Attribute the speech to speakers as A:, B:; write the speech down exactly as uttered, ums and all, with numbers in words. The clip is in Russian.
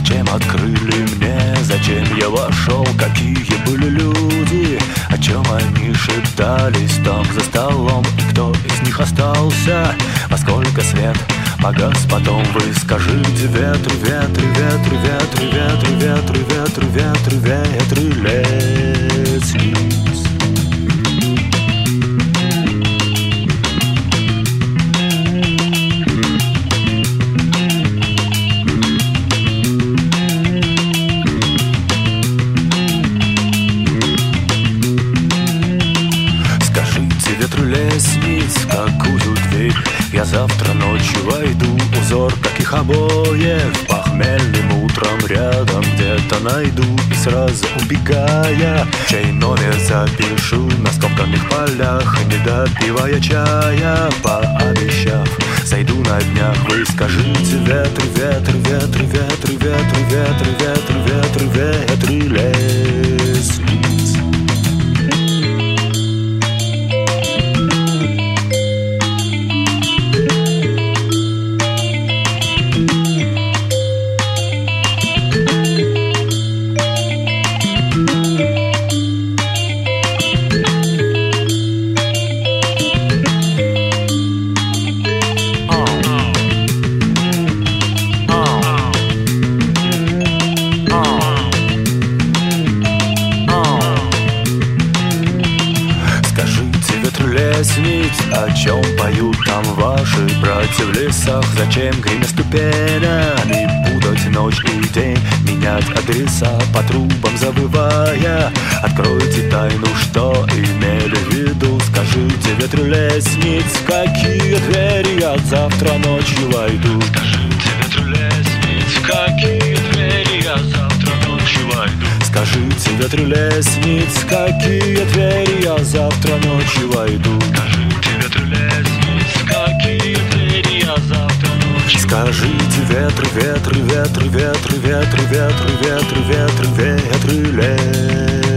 A: Зачем открыли мне, зачем я вошел, какие были люди, о чем они шептались там за столом, и кто из них остался, во сколько свет погас потом. Вы скажите: ветры, ветры, ветры, ветры, ветры, ветры, ветры, ветры, ветры лестниц. Ветру лестниц, какую дверь я завтра ночью войду? Узор, каких обоев, похмельным утром рядом где-то найду. И сразу убегая, чей номер запишу на скомканных полях, не допивая чая, пообещав, зайду на днях. Вы скажите: ветры, ветры, ветры, ветры, ветры, ветры, ветры, ветры, ветры лестниц. О чем поют там ваши братья в лесах? Зачем гремя ступенями путать ночь и день, менять адреса по трубам забывая? Откройте тайну, что имели в виду. Скажите: ветры лестниц, какие двери я завтра ночью войду? Скажите: ветры лестниц, какие двери я завтра ночью войду? Скажите: ветры лестниц, какие двери я завтра ночью войду? Скажите: ветры лестниц, какие двери я завтра ночью? Скажите: ветры, ветры, ветры, ветры, ветры, ветры, ветры, ветры, ветры, ветры лестниц.